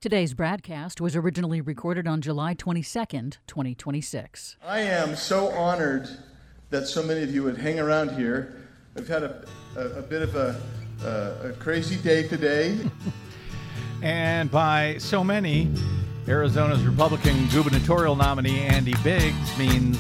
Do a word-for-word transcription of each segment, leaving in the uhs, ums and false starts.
Today's broadcast was originally recorded on July twenty-second, twenty twenty-six. I am so honored that so many of you would hang around here. We've had a, a, a bit of a, a, a crazy day today. And by so many, Arizona's Republican gubernatorial nominee Andy Biggs means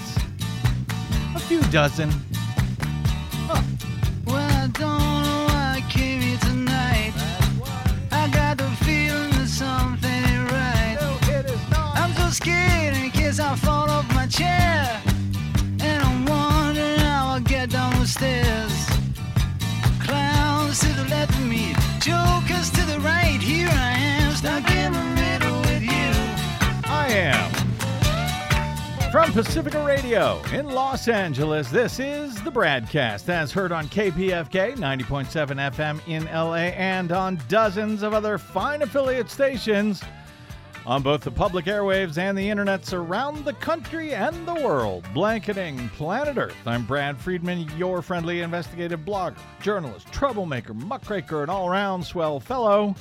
a few dozen. Huh. Well, I don't know why I came here tonight. I got the feeling that something ain't right. No, it is not. I'm so scared in case I fall off my chair. And I'm wondering how I'll get down the stairs. Clowns to the left of me, jokers to the right. Here I am, stuck in the middle with you. I am. From Pacifica Radio in Los Angeles, this is the Bradcast, as heard on K P F K ninety point seven F M in L A and on dozens of other fine affiliate stations on both the public airwaves and the internets around the country and the world, blanketing planet Earth. I'm Brad Friedman, your friendly investigative blogger, journalist, troublemaker, muckraker, and all-around swell fellow.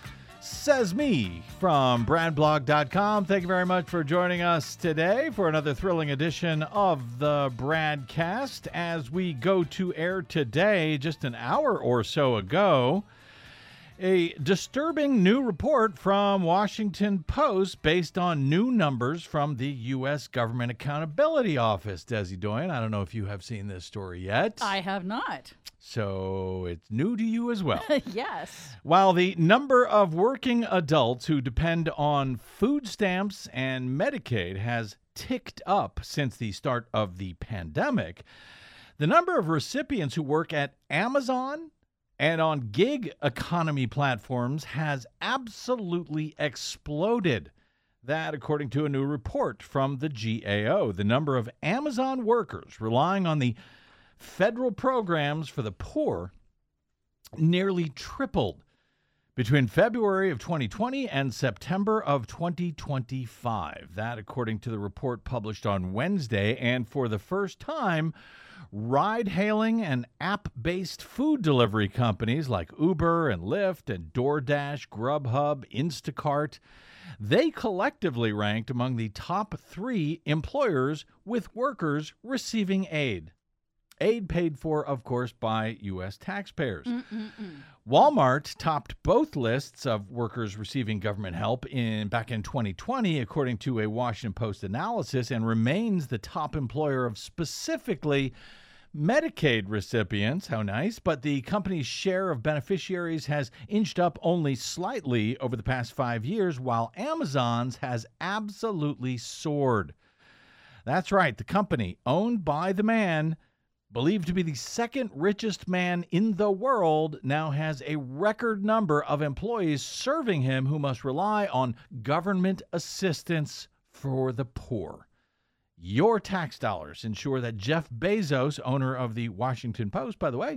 Says me from brad blog dot com. Thank you very much for joining us today for another thrilling edition of the Bradcast. As we go to air today, just an hour or so ago, a disturbing new report from Washington Post based on new numbers from the U S Government Accountability Office. Desi Doyen, I don't know if you have seen this story yet. I have not. So it's new to you as well. Yes. While the number of working adults who depend on food stamps and Medicaid has ticked up since the start of the pandemic, the number of recipients who work at Amazon and on gig economy platforms has absolutely exploded. That, according to a new report from the G A O. The number of Amazon workers relying on the federal programs for the poor nearly tripled between February of twenty twenty and September of twenty twenty-five. That, according to the report published on Wednesday. And for the first time, ride-hailing and app-based food delivery companies like Uber and Lyft and DoorDash, Grubhub, Instacart, they collectively ranked among the top three employers with workers receiving aid. Aid paid for, of course, by U S taxpayers. Mm-mm-mm. Walmart topped both lists of workers receiving government help in back in twenty twenty, according to a Washington Post analysis, and remains the top employer of specifically Medicaid recipients. How nice. But the company's share of beneficiaries has inched up only slightly over the past five years, while Amazon's has absolutely soared. That's right. The company, owned by the man believed to be the second richest man in the world, now has a record number of employees serving him who must rely on government assistance for the poor. Your tax dollars ensure that Jeff Bezos, owner of the Washington Post, by the way,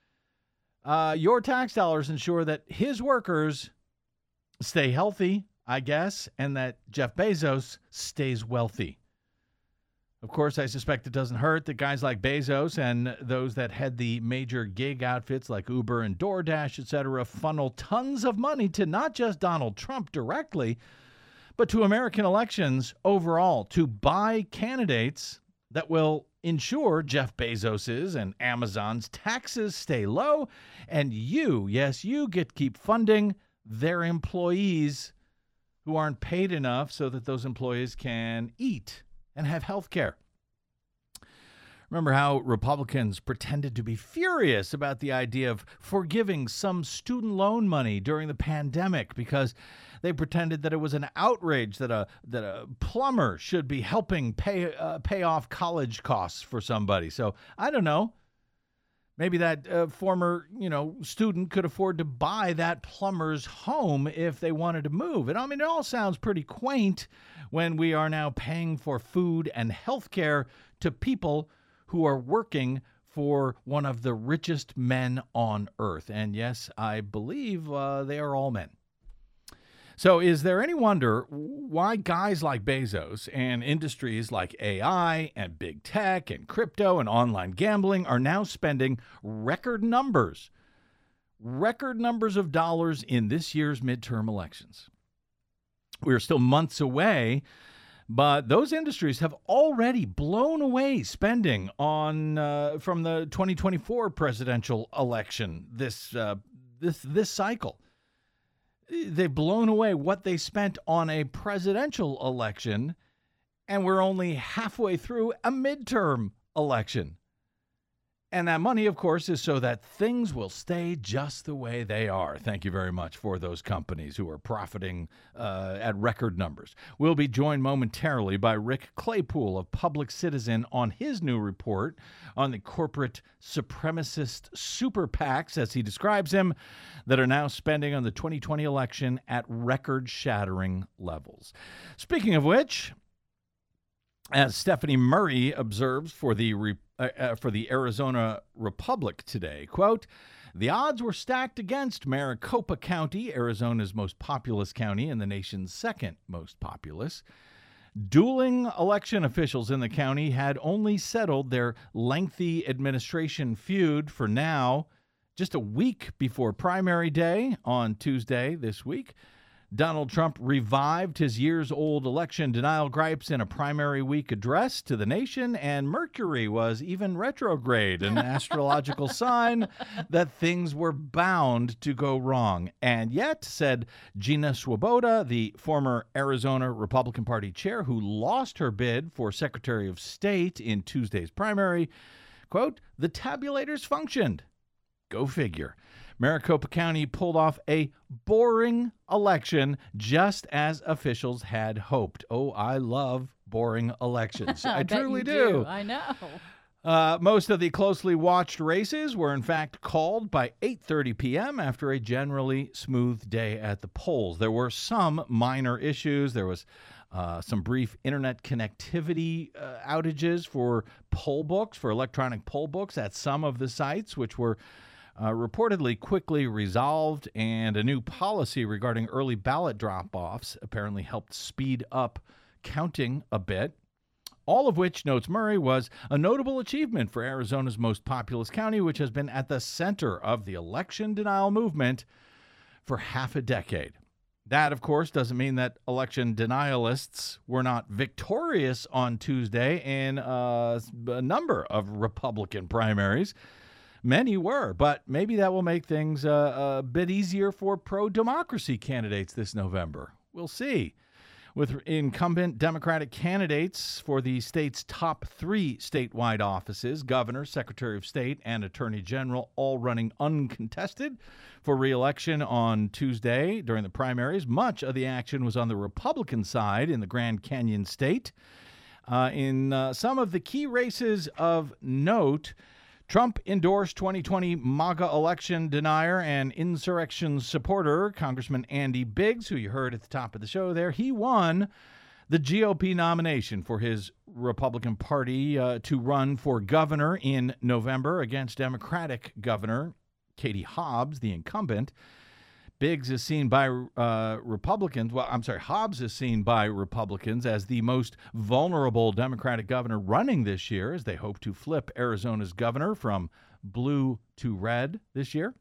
uh, your tax dollars ensure that his workers stay healthy, I guess, and that Jeff Bezos stays wealthy. Of course, I suspect it doesn't hurt that guys like Bezos and those that head the major gig outfits like Uber and DoorDash, et cetera, funnel tons of money to not just Donald Trump directly, but to American elections overall to buy candidates that will ensure Jeff Bezos's and Amazon's taxes stay low, and you, yes, you get to keep funding their employees who aren't paid enough so that those employees can eat and have health care. Remember how Republicans pretended to be furious about the idea of forgiving some student loan money during the pandemic because they pretended that it was an outrage that a that a plumber should be helping pay uh, pay off college costs for somebody. So I don't know. Maybe that uh, former, you know, student could afford to buy that plumber's home if they wanted to move. And I mean, it all sounds pretty quaint when we are now paying for food and health care to people who are working for one of the richest men on earth. And yes, I believe uh, they are all men. So is there any wonder why guys like Bezos and industries like A I and big tech and crypto and online gambling are now spending record numbers, record numbers of dollars in this year's midterm elections? We're still months away, but those industries have already blown away spending on uh, from the twenty twenty-four presidential election this uh, this this cycle. They've blown away what they spent on a presidential election, and we're only halfway through a midterm election. And that money, of course, is so that things will stay just the way they are. Thank you very much for those companies who are profiting uh, at record numbers. We'll be joined momentarily by Rick Claypool of Public Citizen on his new report on the corporate supremacist super PACs, as he describes them, that are now spending on the twenty twenty election at record-shattering levels. Speaking of which, as Stephanie Murray observes for the re- uh, uh, for the Arizona Republic today, quote, the odds were stacked against Maricopa County, Arizona's most populous county and the nation's second most populous. Dueling election officials in the county had only settled their lengthy administration feud for now, just a week before primary day on Tuesday this week. Donald Trump revived his years-old election denial gripes in a primary week address to the nation, and Mercury was even retrograde, an astrological sign that things were bound to go wrong. And yet, said Gina Swoboda, the former Arizona Republican Party chair who lost her bid for Secretary of State in Tuesday's primary, quote, the tabulators functioned. Go figure. Maricopa County pulled off a boring election just as officials had hoped. Oh, I love boring elections. I, I bet truly you do. do. I know. Uh, most of the closely watched races were, in fact, called by eight thirty p.m. after a generally smooth day at the polls. There were some minor issues. There was uh, some brief internet connectivity uh, outages for poll books, for electronic poll books at some of the sites, which were Uh, reportedly quickly resolved, and a new policy regarding early ballot drop-offs apparently helped speed up counting a bit. All of which, notes Murray, was a notable achievement for Arizona's most populous county, which has been at the center of the election denial movement for half a decade. That, of course, doesn't mean that election denialists were not victorious on Tuesday in uh, a number of Republican primaries. Many were, but maybe that will make things uh, a bit easier for pro-democracy candidates this November. We'll see. With incumbent Democratic candidates for the state's top three statewide offices, governor, secretary of state, and attorney general, all running uncontested for re-election on Tuesday during the primaries, much of the action was on the Republican side in the Grand Canyon state. Uh, in uh, some of the key races of note, Trump endorsed twenty twenty MAGA election denier and insurrection supporter, Congressman Andy Biggs, who you heard at the top of the show there. He won the G O P nomination for his Republican Party uh, to run for governor in November against Democratic Governor Katie Hobbs, the incumbent. Biggs is seen by uh, Republicans, well, I'm sorry, Hobbs is seen by Republicans as the most vulnerable Democratic governor running this year, as they hope to flip Arizona's governor from blue to red this year.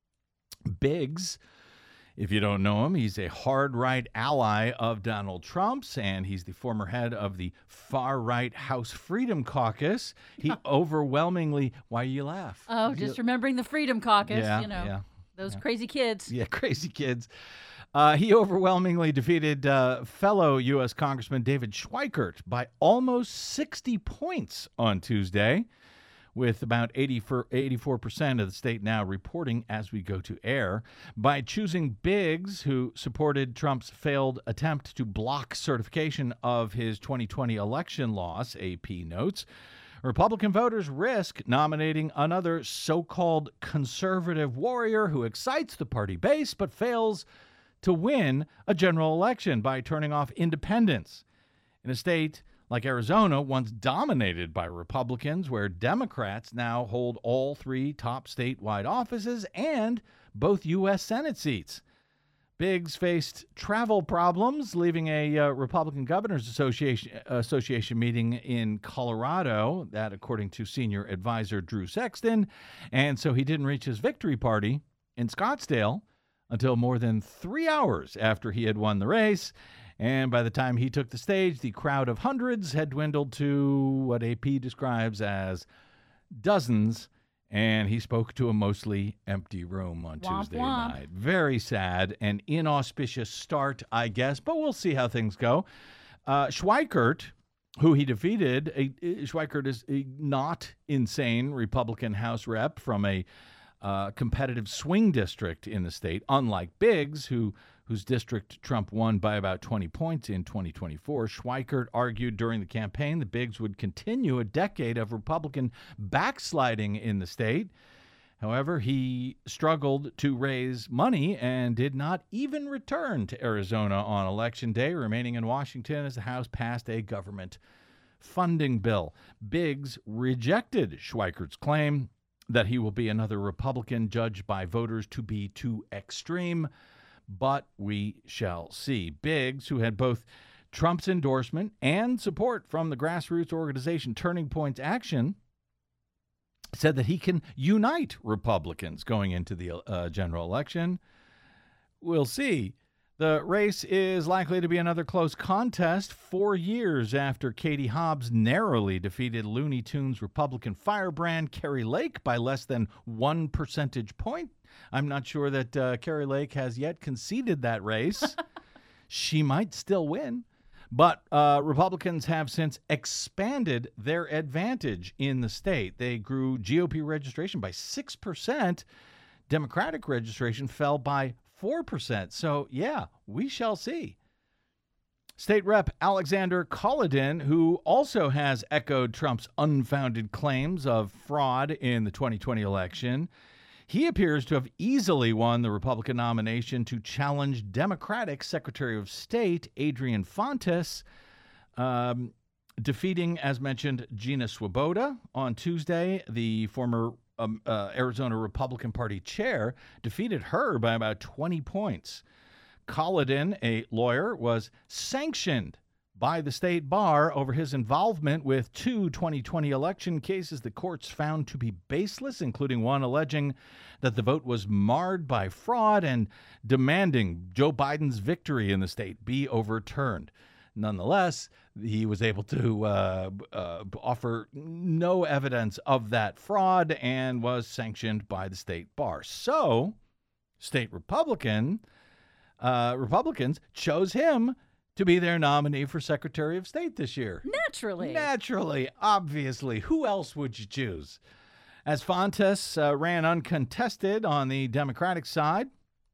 Biggs, if you don't know him, he's a hard-right ally of Donald Trump's, and he's the former head of the far-right House Freedom Caucus. He overwhelmingly, why you laugh? Oh, just remembering the Freedom Caucus, yeah, you know. Yeah. Those Yeah. crazy kids. Yeah, crazy kids. Uh, he overwhelmingly defeated uh, fellow U S Congressman David Schweikert by almost sixty points on Tuesday, with about eighty-four percent of the state now reporting as we go to air. By choosing Biggs, who supported Trump's failed attempt to block certification of his twenty twenty election loss, A P notes, Republican voters risk nominating another so-called conservative warrior who excites the party base but fails to win a general election by turning off independents. In a state like Arizona, once dominated by Republicans, where Democrats now hold all three top statewide offices and both U S Senate seats. Biggs faced travel problems, leaving a uh, Republican Governors Association, Association meeting in Colorado, that according to senior advisor Drew Sexton, and so he didn't reach his victory party in Scottsdale until more than three hours after he had won the race. And by the time he took the stage, the crowd of hundreds had dwindled to what A P describes as dozens, and he spoke to a mostly empty room on Womp Tuesday womp. night. Very sad, an inauspicious start, I guess, but we'll see how things go. Uh, Schweikert, who he defeated, a, a, Schweikert is a not insane Republican House rep from a uh, competitive swing district in the state, unlike Biggs, who whose district Trump won by about twenty points in twenty twenty-four. Schweikert argued during the campaign that Biggs would continue a decade of Republican backsliding in the state. However, he struggled to raise money and did not even return to Arizona on Election Day, remaining in Washington as the House passed a government funding bill. Biggs rejected Schweikert's claim that he will be another Republican judged by voters to be too extreme, but we shall see. Biggs, who had both Trump's endorsement and support from the grassroots organization Turning Point Action, said that he can unite Republicans going into the uh, general election. We'll see. The race is likely to be another close contest four years after Katie Hobbs narrowly defeated Looney Tunes Republican firebrand Kari Lake by less than one percentage point. I'm not sure that uh, Kari Lake has yet conceded that race. She might still win. But uh, Republicans have since expanded their advantage in the state. They grew G O P registration by six percent. Democratic registration fell by four percent. So, yeah, we shall see. State Rep Alexander Kolodin, who also has echoed Trump's unfounded claims of fraud in the twenty twenty election, he appears to have easily won the Republican nomination to challenge Democratic Secretary of State Adrian Fontes, um, defeating, as mentioned, Gina Swoboda on Tuesday. The former um, uh, Arizona Republican Party chair defeated her by about twenty points. Kolodin, a lawyer, was sanctioned by the state bar over his involvement with two twenty twenty election cases the courts found to be baseless, including one alleging that the vote was marred by fraud and demanding Joe Biden's victory in the state be overturned. Nonetheless, he was able to uh, uh, offer no evidence of that fraud and was sanctioned by the state bar. So, state Republican uh, Republicans chose him to be their nominee for Secretary of State this year. Naturally. Naturally, obviously. Who else would you choose? As Fontes uh, ran uncontested on the Democratic side,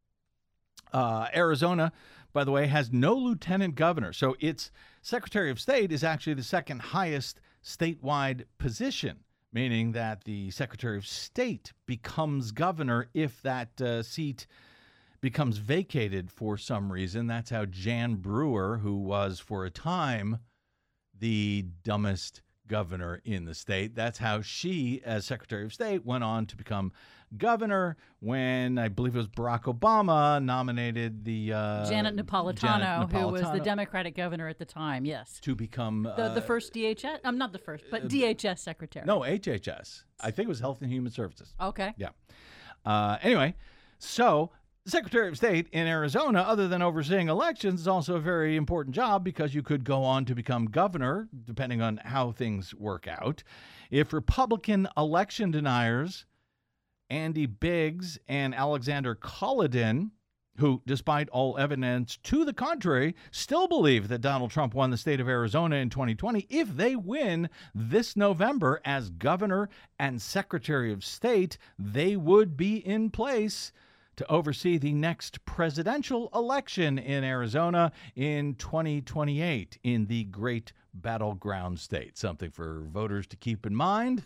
uh, Arizona, by the way, has no lieutenant governor. So its Secretary of State is actually the second highest statewide position, meaning that the Secretary of State becomes governor if that uh, seat becomes vacated for some reason. That's how Jan Brewer, who was for a time the dumbest governor in the state, that's how she, as Secretary of State, went on to become governor when I believe it was Barack Obama nominated the uh, Janet Napolitano, Janet who was the Napolitano Democratic governor at the time, yes. to become The, uh, the first D H S? I'm not the first, but D H S secretary. no H H S. I think it was Health and Human Services. Okay. Yeah. Uh, anyway, so Secretary of State in Arizona, other than overseeing elections, is also a very important job because you could go on to become governor, depending on how things work out. If Republican election deniers Andy Biggs and Alexander Kolodin, who, despite all evidence to the contrary, still believe that Donald Trump won the state of Arizona in twenty twenty, if they win this November as governor and Secretary of State, they would be in place to oversee the next presidential election in Arizona in twenty twenty-eight in the great battleground state. Something for voters to keep in mind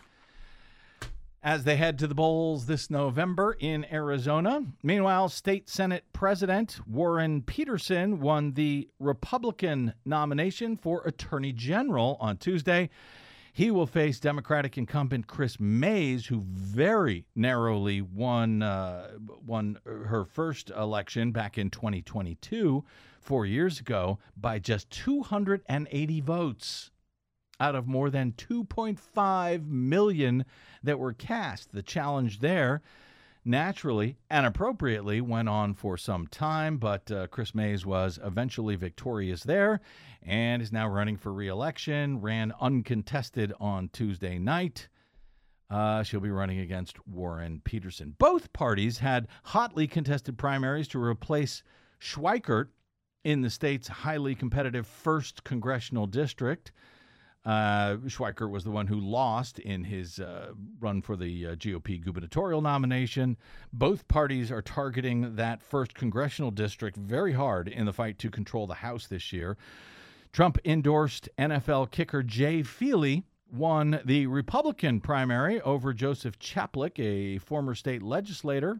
as they head to the polls this November in Arizona. Meanwhile, State Senate President Warren Peterson won the Republican nomination for Attorney General on Tuesday. He will face Democratic incumbent Chris Mays, who very narrowly won uh, won her first election back in twenty twenty-two, four years ago, by just two hundred eighty votes out of more than two point five million that were cast. The challenge there, naturally and appropriately went on for some time, but uh, Chris Mays was eventually victorious there and is now running for re-election, ran uncontested on Tuesday night. Uh, she'll be running against Warren Peterson. Both parties had hotly contested primaries to replace Schweikert in the state's highly competitive first congressional district. Uh, Schweikert was the one who lost in his uh, run for the uh, G O P gubernatorial nomination. Both parties are targeting that first congressional district very hard in the fight to control the House this year. Trump-endorsed N F L kicker Jay Feely won the Republican primary over Joseph Chaplik, a former state legislator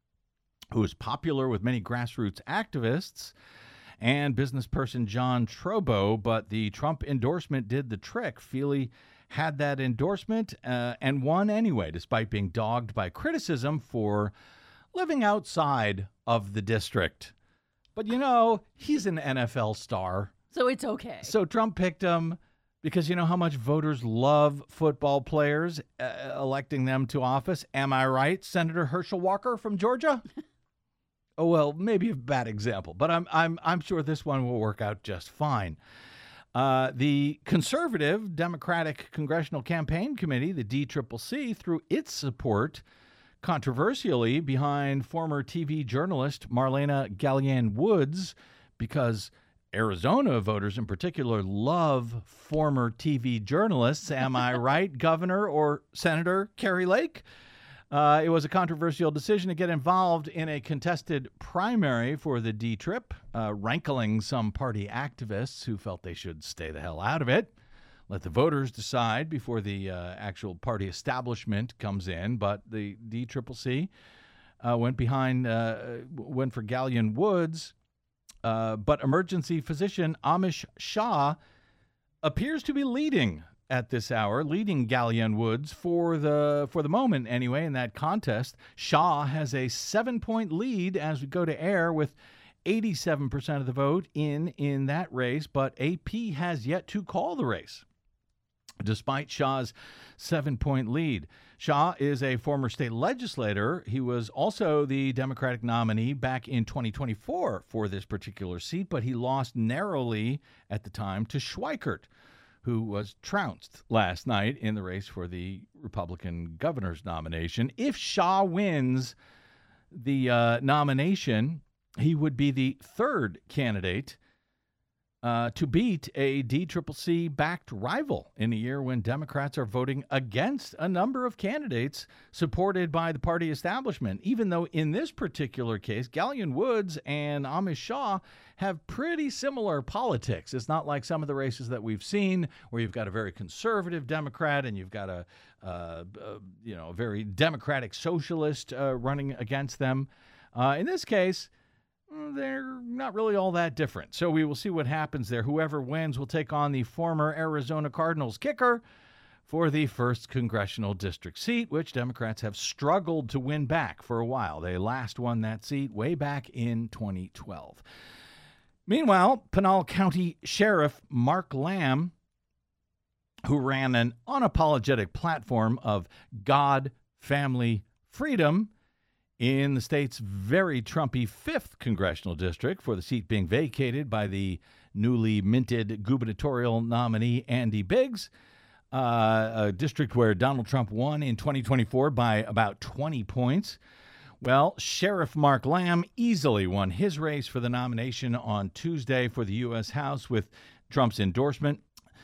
who is popular with many grassroots activists, and business person John Trobo, but the Trump endorsement did the trick. Feely had that endorsement uh, and won anyway, despite being dogged by criticism for living outside of the district. But, you know, he's an N F L star. So it's okay. So Trump picked him because you know how much voters love football players, uh, electing them to office. Am I right, Senator Herschel Walker from Georgia? Oh, well, maybe a bad example, but I'm I'm I'm sure this one will work out just fine. Uh, the conservative Democratic Congressional Campaign Committee, the D C C C, threw its support controversially behind former T V journalist Marlena Gallienne Woods, because Arizona voters in particular love former T V journalists. Am I right, Governor or Senator Kari Lake? Uh, it was a controversial decision to get involved in a contested primary for the D C C C, uh, rankling some party activists who felt they should stay the hell out of it. Let the voters decide before the uh, actual party establishment comes in. But the D C C C uh, went behind, uh, went for Gallienne Woods. Uh, but emergency physician Amish Shah appears to be leading at this hour, leading Gallienne Woods for the for the moment anyway in that contest. Shah has a seven-point lead as we go to air with eighty-seven percent of the vote in in that race, but A P has yet to call the race, despite Shah's seven-point lead. Shah is a former state legislator. He was also the Democratic nominee back in twenty twenty-four for this particular seat, but he lost narrowly at the time to Schweikert, who was trounced last night in the race for the Republican governor's nomination. If Shah wins the uh, nomination, he would be the third candidate Uh, to beat a D C C C-backed rival in a year when Democrats are voting against a number of candidates supported by the party establishment, even though in this particular case, Gallienne Woods and Amish Shah have pretty similar politics. It's not like some of the races that we've seen where you've got a very conservative Democrat and you've got a, uh, uh, you know, very democratic socialist uh, running against them. Uh, in this case, they're not really all that different. So we will see what happens there. Whoever wins will take on the former Arizona Cardinals kicker for the first congressional district seat, which Democrats have struggled to win back for a while. They last won that seat way back in twenty twelve. Meanwhile, Pinal County Sheriff Mark Lamb, who ran an unapologetic platform of God, family, freedom in the state's very Trumpy fifth congressional district for the seat being vacated by the newly minted gubernatorial nominee Andy Biggs, uh, a district where Donald Trump won in twenty twenty-four by about twenty points. Well, Sheriff Mark Lamb easily won his race for the nomination on Tuesday for the U S House with Trump's endorsement.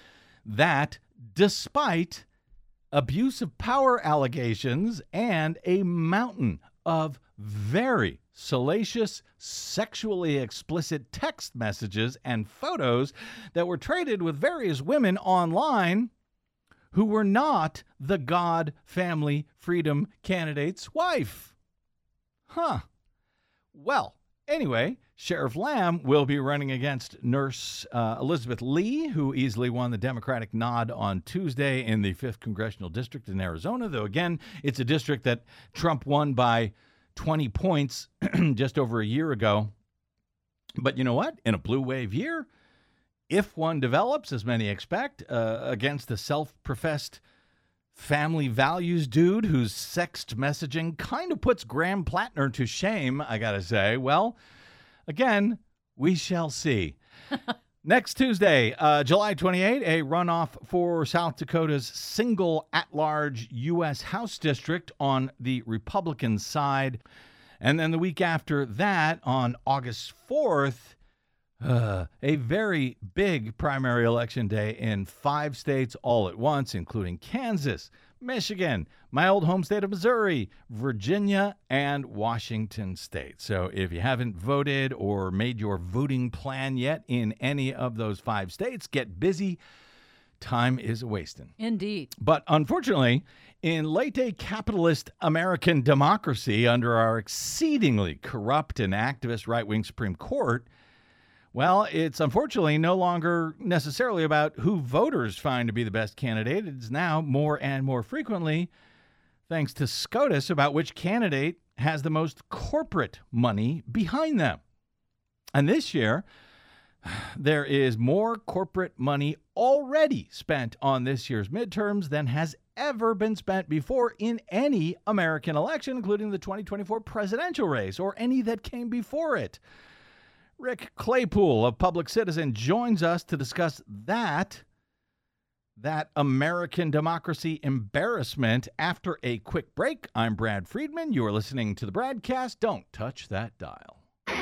That despite abuse of power allegations and a mountain of very salacious, sexually explicit text messages and photos that were traded with various women online who were not the God, family, freedom candidate's wife. Huh. Well, anyway, Sheriff Lamb will be running against nurse uh, Elizabeth Lee, who easily won the Democratic nod on Tuesday in the fifth Congressional District in Arizona, though, again, it's a district that Trump won by twenty points just over a year ago. But you know what? In a blue wave year, if one develops, as many expect, uh, against the self-professed family values dude whose sexed messaging kind of puts Graham Plattner to shame, I gotta say. Well, again, we shall see. Next Tuesday, uh, July twenty-eighth, a runoff for South Dakota's single at-large U S House district on the Republican side. And then the week after that, on August fourth, uh, a very big primary election day in five states all at once, including Kansas, Michigan, my old home state of Missouri, Virginia, and Washington State. So if you haven't voted or made your voting plan yet in any of those five states, get busy. Time is wasting. Indeed. But unfortunately, in late-day capitalist American democracy under our exceedingly corrupt and activist right-wing Supreme Court, well, it's unfortunately no longer necessarily about who voters find to be the best candidate. It's now more and more frequently, thanks to SCOTUS, about which candidate has the most corporate money behind them. And this year, there is more corporate money already spent on this year's midterms than has ever been spent before in any American election, including the twenty twenty-four presidential race or any that came before it. Rick Claypool of Public Citizen joins us to discuss that, that American democracy embarrassment after a quick break. I'm Brad Friedman. You are listening to the Bradcast. Don't touch that dial.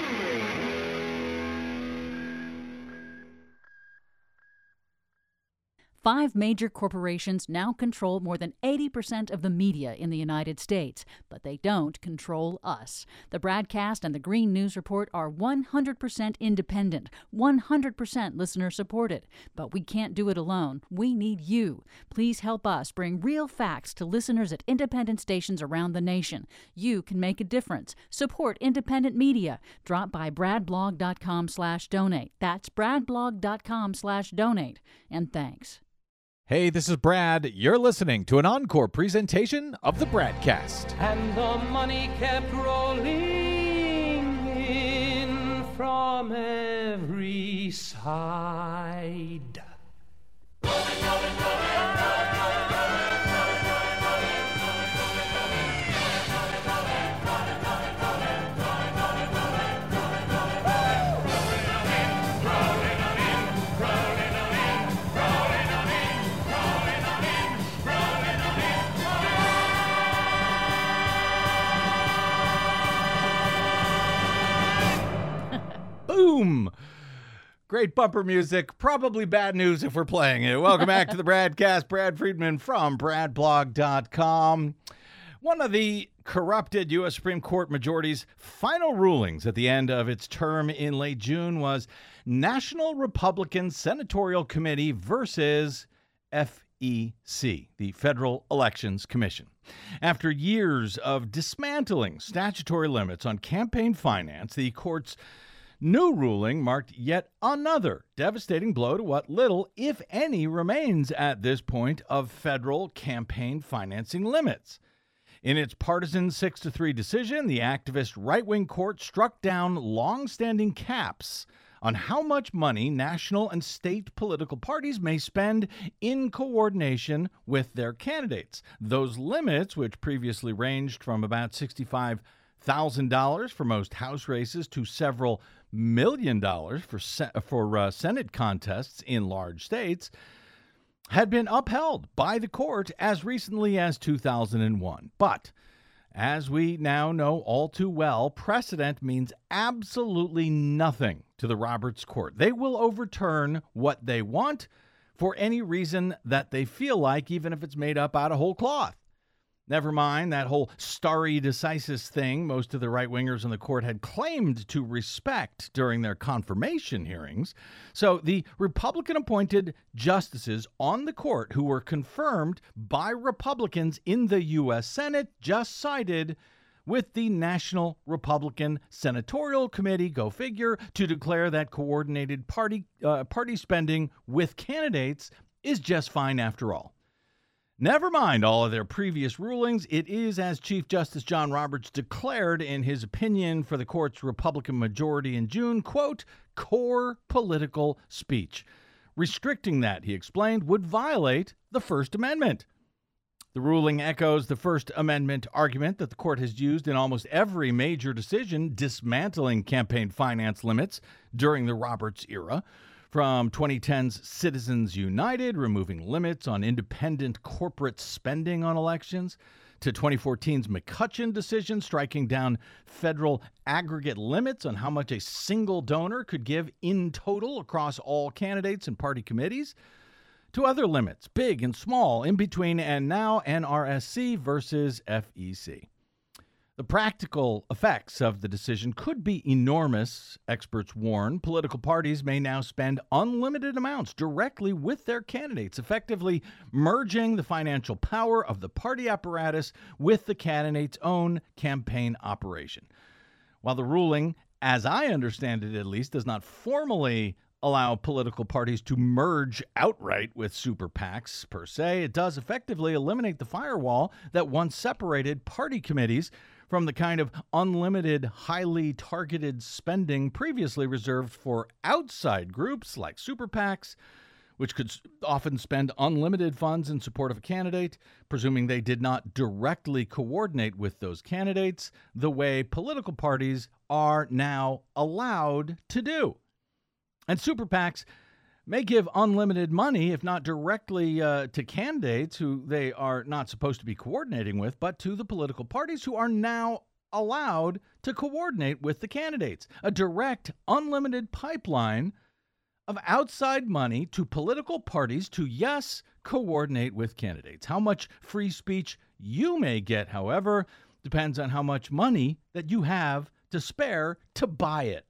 Five major corporations now control more than eighty percent of the media in the United States, but they don't control us. The Bradcast and the Green News Report are one hundred percent independent, one hundred percent listener-supported. But we can't do it alone. We need you. Please help us bring real facts to listeners at independent stations around the nation. You can make a difference. Support independent media. Drop by bradblog.com slash donate. That's bradblog.com slash donate. And thanks. Hey, this is Brad. You're listening to an encore presentation of the Bradcast. And the money kept rolling in from every side. Rolling, rolling, rolling, rolling, Boom! Great bumper music. Probably bad news if we're playing it. Welcome back to the Bradcast. Brad Friedman from brad blog dot com. One of the corrupted U S Supreme Court majority's final rulings at the end of its term in late June was National Republican Senatorial Committee versus F E C, the Federal Elections Commission. After years of dismantling statutory limits on campaign finance, the court's new ruling marked yet another devastating blow to what little, if any, remains at this point of federal campaign financing limits. In its partisan six to three decision, the activist right-wing court struck down long-standing caps on how much money national and state political parties may spend in coordination with their candidates. Those limits, which previously ranged from about sixty-five thousand dollars for most House races to several million dollars for se- for uh, Senate contests in large states, had been upheld by the court as recently as two thousand one. But as we now know all too well, precedent means absolutely nothing to the Roberts Court. They will overturn what they want for any reason that they feel like, even if it's made up out of whole cloth. Never mind that whole stare decisis thing most of the right-wingers in the court had claimed to respect during their confirmation hearings. So the Republican-appointed justices on the court who were confirmed by Republicans in the U S Senate just sided with the National Republican Senatorial Committee, go figure, to declare that coordinated party uh, party spending with candidates is just fine after all. Never mind all of their previous rulings, it is, as Chief Justice John Roberts declared in his opinion for the court's Republican majority in June, quote, core political speech. Restricting that, he explained, would violate the First Amendment. The ruling echoes the First Amendment argument that the court has used in almost every major decision dismantling campaign finance limits during the Roberts era, from twenty ten's Citizens United removing limits on independent corporate spending on elections, to twenty fourteen's McCutcheon decision striking down federal aggregate limits on how much a single donor could give in total across all candidates and party committees, to other limits, big and small, in between, and now N R S C versus F E C. The practical effects of the decision could be enormous, experts warn. Political parties may now spend unlimited amounts directly with their candidates, effectively merging the financial power of the party apparatus with the candidate's own campaign operation. While the ruling, as I understand it at least, does not formally allow political parties to merge outright with super PACs per se, it does effectively eliminate the firewall that once separated party committees from the kind of unlimited, highly targeted spending previously reserved for outside groups like super PACs, which could often spend unlimited funds in support of a candidate, presuming they did not directly coordinate with those candidates the way political parties are now allowed to do. And super PACs may give unlimited money, if not directly uh, to candidates who they are not supposed to be coordinating with, but to the political parties who are now allowed to coordinate with the candidates. A direct, unlimited pipeline of outside money to political parties to, yes, coordinate with candidates. How much free speech you may get, however, depends on how much money that you have to spare to buy it.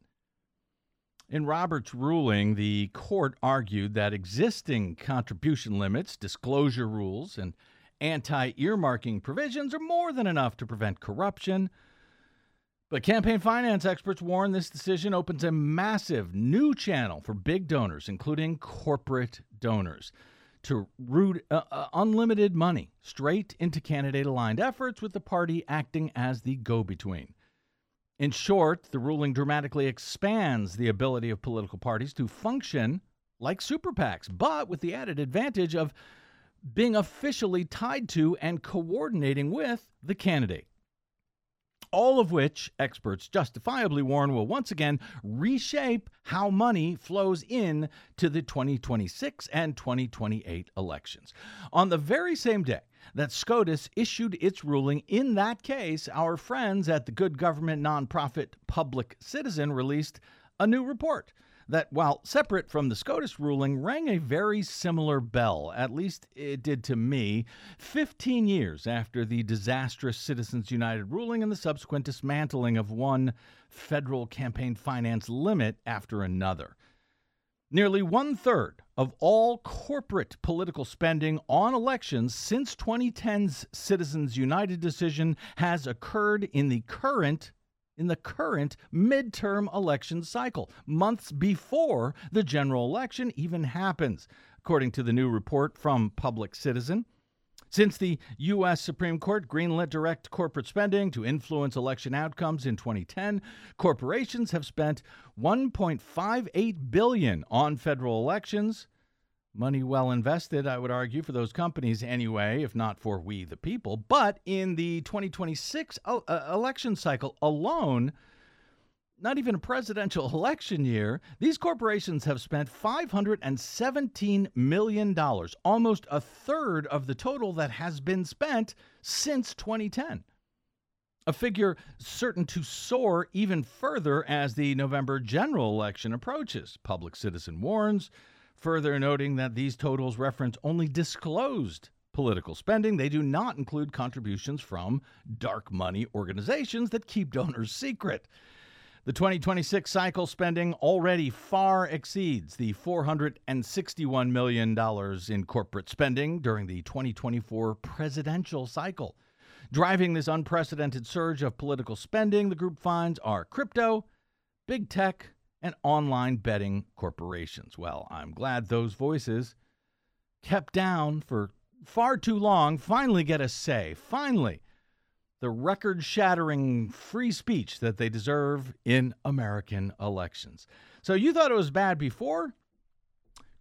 In Roberts' ruling, the court argued that existing contribution limits, disclosure rules, and anti-earmarking provisions are more than enough to prevent corruption. But campaign finance experts warn this decision opens a massive new channel for big donors, including corporate donors, to route uh, uh, unlimited money straight into candidate-aligned efforts, with the party acting as the go-between. In short, the ruling dramatically expands the ability of political parties to function like super PACs, but with the added advantage of being officially tied to and coordinating with the candidate. All of which experts justifiably warn will once again reshape how money flows in to the twenty twenty-six and twenty twenty-eight elections. On the very same day that SCOTUS issued its ruling in that case, our friends at the good government nonprofit Public Citizen released a new report that, while separate from the SCOTUS ruling, rang a very similar bell, at least it did to me, fifteen years after the disastrous Citizens United ruling and the subsequent dismantling of one federal campaign finance limit after another. Nearly one-third of all corporate political spending on elections since twenty ten's Citizens United decision has occurred in the current in the current midterm election cycle, months before the general election even happens, according to the new report from Public Citizen. Since the U S Supreme Court greenlit direct corporate spending to influence election outcomes in twenty ten, corporations have spent one point five eight billion dollars on federal elections. Money well invested, I would argue, for those companies anyway, if not for we the people. But in the twenty twenty-six uh, election cycle alone, not even a presidential election year, these corporations have spent five hundred seventeen million dollars, almost a third of the total that has been spent since twenty ten. A figure certain to soar even further as the November general election approaches, Public Citizen warns, further noting that these totals reference only disclosed political spending. They do not include contributions from dark money organizations that keep donors secret. The twenty twenty-six cycle spending already far exceeds the four hundred sixty-one million dollars in corporate spending during the twenty twenty-four presidential cycle. Driving this unprecedented surge of political spending, the group finds, are crypto, big tech, and online betting corporations. Well, I'm glad those voices, kept down for far too long, finally get a say. Finally, the record-shattering free speech that they deserve in American elections. So you thought it was bad before?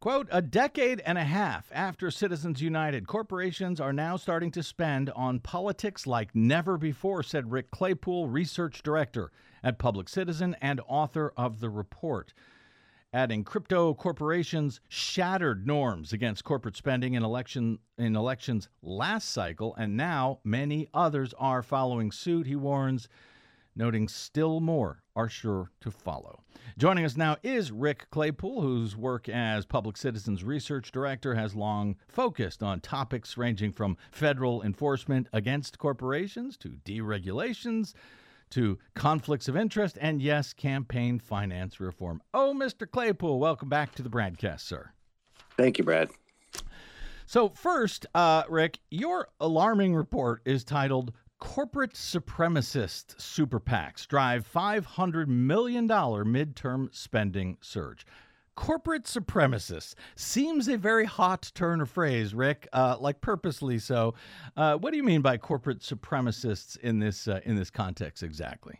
Quote, a decade and a half after Citizens United, corporations are now starting to spend on politics like never before, said Rick Claypool, research director at Public Citizen and author of the report. Adding, crypto corporations shattered norms against corporate spending in election in elections last cycle, and now many others are following suit, he warns, noting still more are sure to follow. Joining us now is Rick Claypool, whose work as Public Citizen's research director has long focused on topics ranging from federal enforcement against corporations to deregulations to conflicts of interest, and yes, campaign finance reform. Oh, Mister Claypool, welcome back to the Bradcast, sir. Thank you, Brad. So first, uh, Rick, your alarming report is titled Corporate Supremacist Super PACs Drive five hundred million dollars Midterm Spending Surge. Corporate supremacists seems a very hot turn of phrase, Rick, uh, like purposely so. Uh, what do you mean by corporate supremacists in this uh, in this context exactly?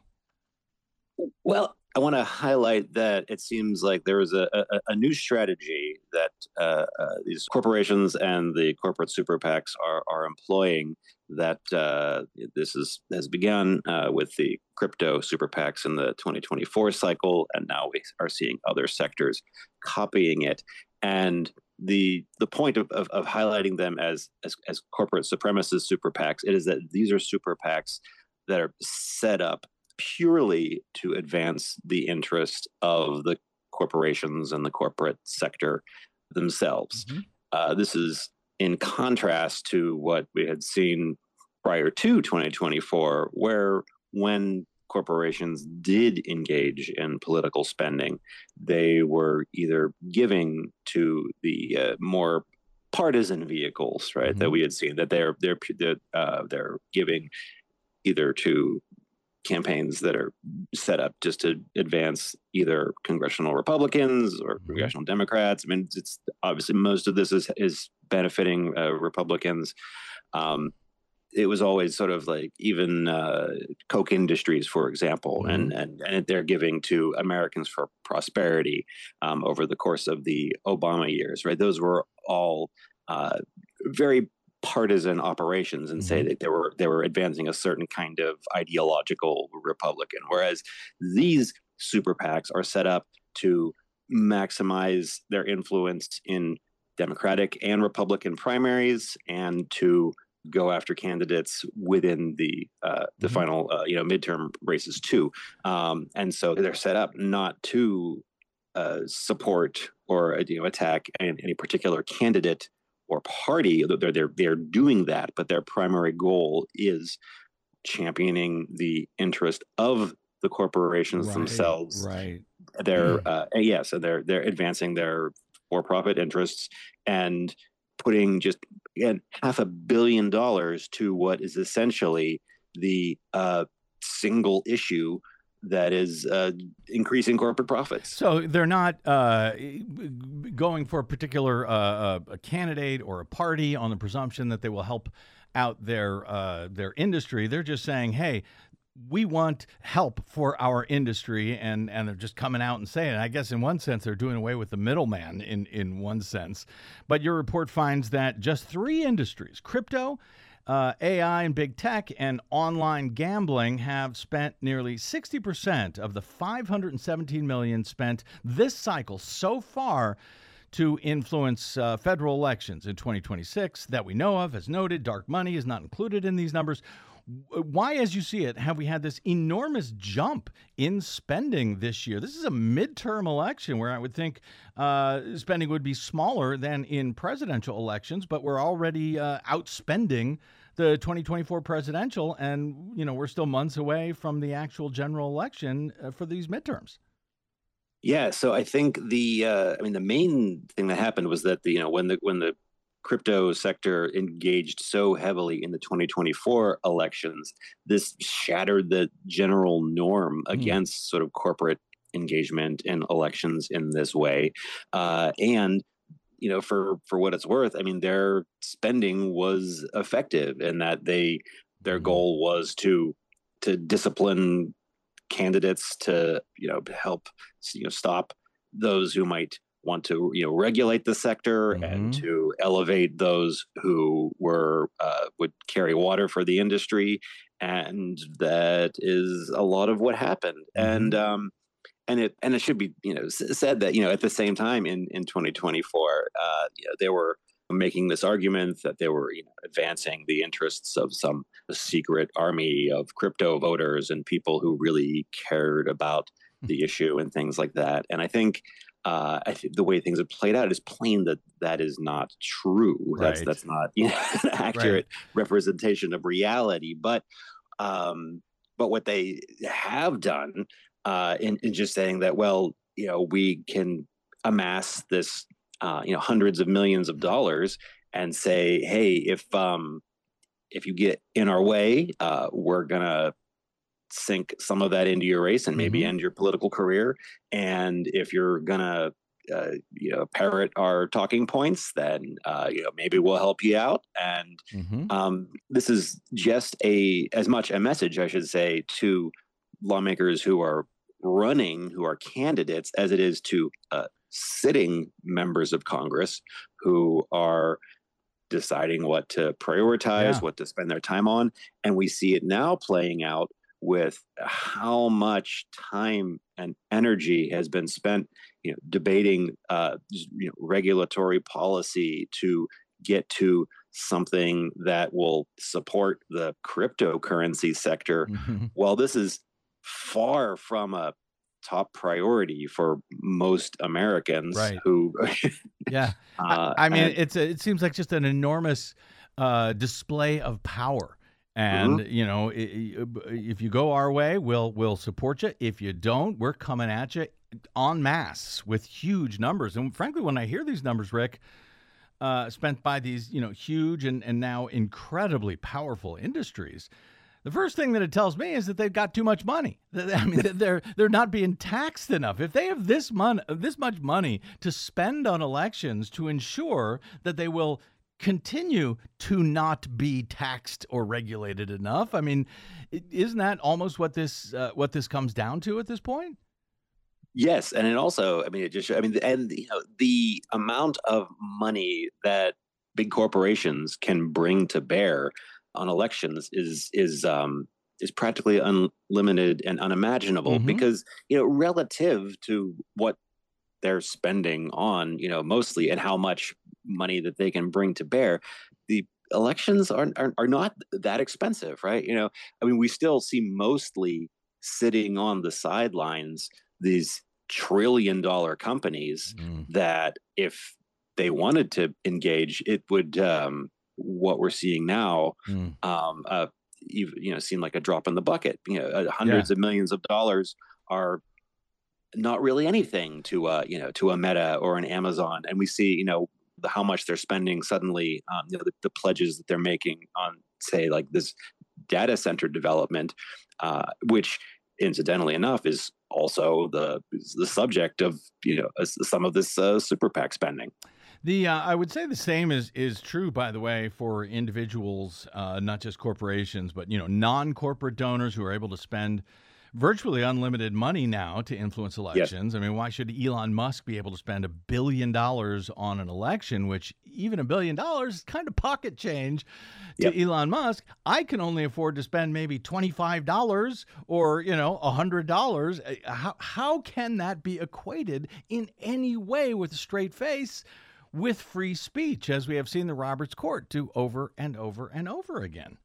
Well, I want to highlight that it seems like there is a, a, a new strategy that uh, uh, these corporations and the corporate super PACs are, are employing that uh, this is, has begun uh, with the crypto super PACs in the twenty twenty-four cycle, and now we are seeing other sectors copying it. And the the point of, of, of highlighting them as, as as corporate supremacist super PACs, it is that these are super PACs that are set up purely to advance the interest of the corporations and the corporate sector themselves. Mm-hmm. Uh, this is in contrast to what we had seen prior to twenty twenty-four, where when corporations did engage in political spending, they were either giving to the uh, more partisan vehicles, right, mm-hmm. that we had seen, that they're they're uh, they're giving either to campaigns that are set up just to advance either congressional Republicans or mm-hmm. congressional Democrats. I mean, it's obviously most of this is is benefiting uh, Republicans. Um, it was always sort of like even uh, Koch Industries, for example, mm-hmm. and, and and they're giving to Americans for Prosperity um, over the course of the Obama years, right? Those were all uh, very partisan operations, and mm-hmm. say that they were they were advancing a certain kind of ideological Republican, whereas these super PACs are set up to maximize their influence in Democratic and Republican primaries, and to go after candidates within the uh, the mm-hmm. final uh, you know midterm races too. Um, and so they're set up not to uh, support or you know attack any, any particular candidate or party. They're, they're they're doing that, but their primary goal is championing the interest of the corporations right, themselves. Right. They're mm. uh, yeah, so they're they're advancing their for-profit interests and putting just again half a billion dollars to what is essentially the uh, single issue that is uh, increasing corporate profits. So they're not uh, going for a particular uh, a candidate or a party on the presumption that they will help out their uh, their industry. They're just saying, hey, we want help for our industry, and, and they're just coming out and saying it. I guess in one sense, they're doing away with the middleman in, in one sense. But your report finds that just three industries, crypto, Uh, A I and big tech, and online gambling, have spent nearly sixty percent of the five hundred seventeen million dollars spent this cycle so far to influence uh, federal elections in twenty twenty-six that we know of. As noted, dark money is not included in these numbers. Why, as you see it, have we had this enormous jump in spending this year? This is a midterm election where I would think uh, spending would be smaller than in presidential elections, but we're already uh, outspending the twenty twenty-four presidential, and you know we're still months away from the actual general election uh, for these midterms. Yeah, so I think the uh, I mean the main thing that happened was that the, you know when the when the crypto sector engaged so heavily in the twenty twenty-four elections, this shattered the general norm mm. against sort of corporate engagement in elections in this way. Uh, and, you know, for, for what it's worth, I mean, their spending was effective in that they their mm. goal was to to discipline candidates, to, you know, help, you know, stop those who might want to, you know, regulate the sector Mhm. and to elevate those who were uh, would carry water for the industry, and that is a lot of what happened. And um, and it and it should be, you know, s- said that, you know, at the same time in in twenty twenty-four, uh, you know, they were making this argument that they were, you know, advancing the interests of some secret army of crypto voters and people who really cared about the issue and things like that. And I think uh, I think the way things have played out is plain that that is not true. That's Right. that's not, you know, an accurate representation of reality. But um, but what they have done uh, in, in just saying that, well, you know, we can amass this, uh, you know, hundreds of millions of dollars and say, hey, if um, if you get in our way, uh, we're gonna sink some of that into your race and maybe Mhm. end your political career. And if you're gonna, uh, you know, parrot our talking points, then uh, you know, maybe we'll help you out. And Mhm. um, this is just a as much a message, I should say, to lawmakers who are running, who are candidates, as it is to uh, sitting members of Congress who are deciding what to prioritize, Yeah. what to spend their time on. And we see it now playing out with how much time and energy has been spent, you know, debating, uh, you know, regulatory policy to get to something that will support the cryptocurrency sector. Mhm. While this is far from a top priority for most Americans Right. who, Yeah. uh, I mean, and- it's a, it seems like just an enormous uh, display of power. And Mm-hmm. you know, i- i- if you go our way, we'll we'll support you. If you don't, we're coming at you en masse with huge numbers. And frankly, when I hear these numbers, Rick, uh, spent by these, you know, huge and, and now incredibly powerful industries, the first thing that it tells me is that they've got too much money. I mean, they're they're not being taxed enough. If they have this mon- this much money to spend on elections to ensure that they will continue to not be taxed or regulated enough, I mean, i- isn't that almost what this uh, what this comes down to at this point? Yes, and it also, I mean, it just, I mean, and you know, the amount of money that big corporations can bring to bear on elections is is um, is practically unlimited and unimaginable. Mhm. Because, you know, relative to what they're spending on, you know, mostly, and how much money that they can bring to bear, the elections are are, are not that expensive, right? You know, I mean, we still see mostly sitting on the sidelines these trillion dollar companies Mm. that, if they wanted to engage, it would, um, what we're seeing now, Mm. um, uh, you, you know, seem like a drop in the bucket. You know, uh, hundreds of millions of dollars are not really anything to, uh, you know, to a Meta or an Amazon. And we see, you know, the, how much they're spending suddenly, um, you know, the, the pledges that they're making on, say, like this data center development, uh, which incidentally enough is also the is the subject of, you know, uh, some of this uh, super PAC spending. The uh, I would say the same is is true, by the way, for individuals, uh, not just corporations, but you know, non-corporate donors who are able to spend virtually unlimited money now to influence elections. I mean, why should Elon Musk be able to spend a billion dollars on an election, which even a billion dollars is kind of pocket change to Yep. Elon Musk? I can only afford to spend maybe twenty-five dollars or, you know, one hundred dollars. Uh, How, how can that be equated in any way with a straight face with free speech, as we have seen the Roberts Court do over and over and over again?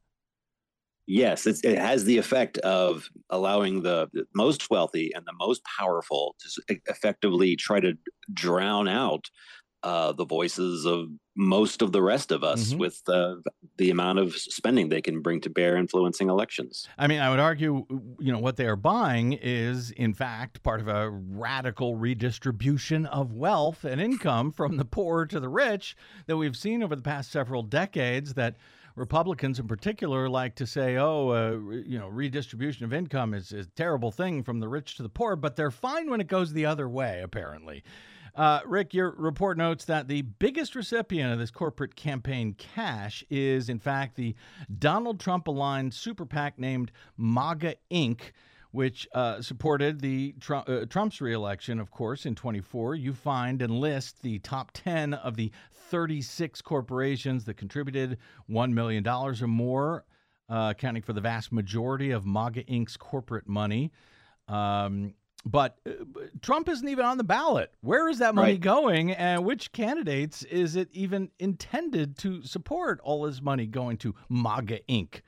Yes, it's, it has the effect of allowing the the most wealthy and the most powerful to s- e- effectively try to drown out uh, the voices of most of the rest of us Mhm. with uh, the amount of spending they can bring to bear influencing elections. I mean, I would argue, you know, what they are buying is, in fact, part of a radical redistribution of wealth and income from the poor to the rich that we've seen over the past several decades, that Republicans in particular like to say, oh, uh, re- you know, redistribution of income is, is a terrible thing from the rich to the poor, but they're fine when it goes the other way, apparently. Uh, Rick, your report notes that the biggest recipient of this corporate campaign cash is, in fact, the Donald Trump-aligned super PAC named MAGA Incorporated, which uh, supported the Trump, uh, Trump's reelection, of course, in twenty-four. You find and list the top ten of the thirty-six corporations that contributed one million dollars or more, uh, accounting for the vast majority of MAGA Incorporated's corporate money. Um, but uh, Trump isn't even on the ballot. Where is that money Right. going, and which candidates is it even intended to support all this money going to MAGA Incorporated?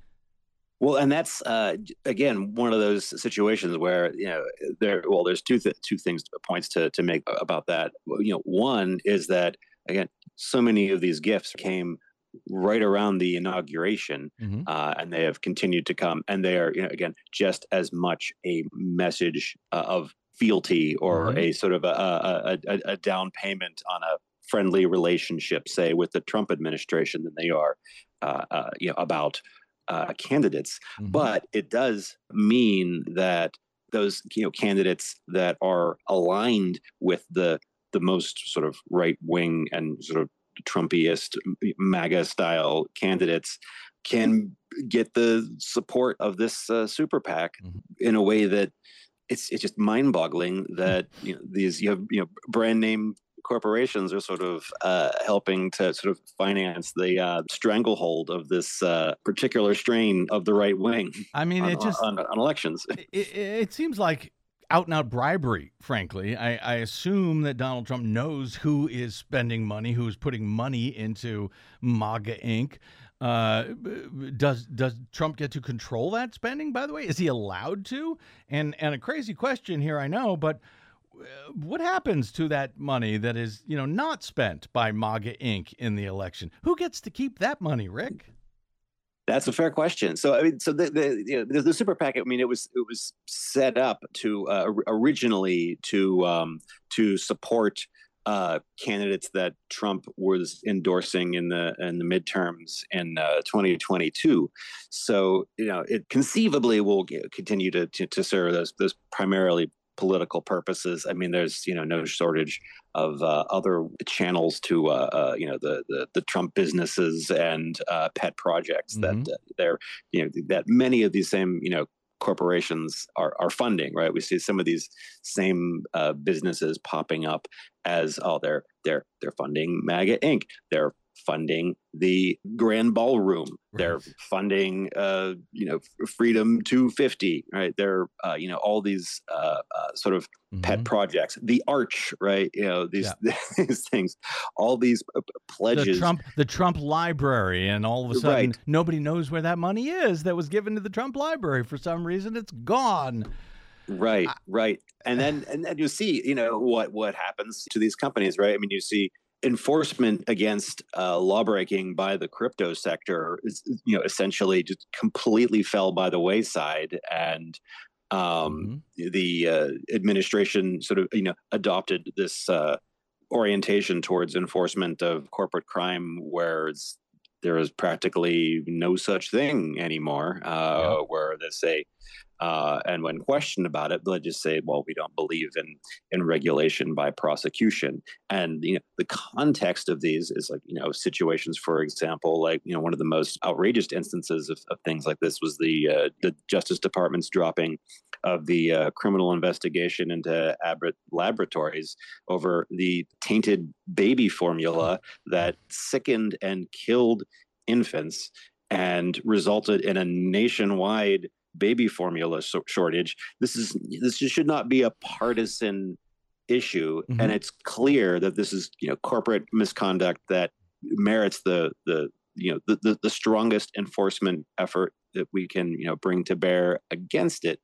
Well, and that's uh, again one of those situations where you know there. Well, there's two th- two things points to to make about that. You know, one is that again, so many of these gifts came right around the inauguration, Mm-hmm. uh, and they have continued to come, and they are you know again just as much a message uh, of fealty or Mhm. a sort of a, a, a, a down payment on a friendly relationship, say with the Trump administration, than they are uh, uh, you know about. Uh, candidates, Mhm. but it does mean that those you know candidates that are aligned with the the most sort of right wing and sort of Trumpiest MAGA style candidates can get the support of this uh, super PAC Mhm. in a way that it's it's just mind boggling that you know these you have you know brand name corporations are sort of uh, helping to sort of finance the uh, stranglehold of this uh, particular strain of the right wing I mean, on, it just on, on elections. it, it it seems like out and out bribery, frankly. I, I assume that Donald Trump knows who is spending money, who is putting money into MAGA Incorporated. Uh, b- does does Trump get to control that spending, by the way? Is he allowed to? And and a crazy question here, I know, but uh, what happens to that money that is, you know, not spent by MAGA Incorporated in the election? Who gets to keep that money, Rick? That's a fair question. So I mean, so the the you know, the, the super PAC. I mean, it was it was set up to uh, originally to um, to support uh, candidates that Trump was endorsing in the in the midterms in uh, twenty twenty-two. So you know, it conceivably will you know, continue to, to to serve those those primarily political purposes. I mean, there's you know no shortage of uh, other channels to uh, uh, you know the, the the Trump businesses and uh, pet projects Mhm. that uh, they're you know that many of these same you know corporations are are funding. Right, we see some of these same uh, businesses popping up as oh they're they're they're funding MAGA Incorporated. They're funding the Grand Ballroom. They're Right. funding, uh, you know, Freedom two fifty. Right. They're, uh, you know, all these uh, uh, sort of pet Mhm. projects. The Arch. Right. You know, these these things. All these uh, pledges. The Trump, the Trump Library, and all of a sudden, Right. nobody knows where that money is that was given to the Trump Library. For some reason, it's gone. Right, right, and then and then you see, you know, what what happens to these companies, right? I mean, you see enforcement against uh, lawbreaking by the crypto sector is, you know, essentially just completely fell by the wayside, and um, the uh, administration sort of, you know, adopted this uh, orientation towards enforcement of corporate crime, where it's, there is practically no such thing anymore. Uh, Yeah. Where they say. Uh, and when questioned about it, they'll just say, "Well, we don't believe in in regulation by prosecution." And you know, the context of these is like you know situations. For example, like you know, one of the most outrageous instances of, of things like this was the uh, the Justice Department's dropping of the uh, criminal investigation into Abbott Laboratories over the tainted baby formula that sickened and killed infants and resulted in a nationwide baby formula so- shortage. This is this should not be a partisan issue, Mhm. and it's clear that this is you know corporate misconduct that merits the the you know the, the the strongest enforcement effort that we can you know bring to bear against it.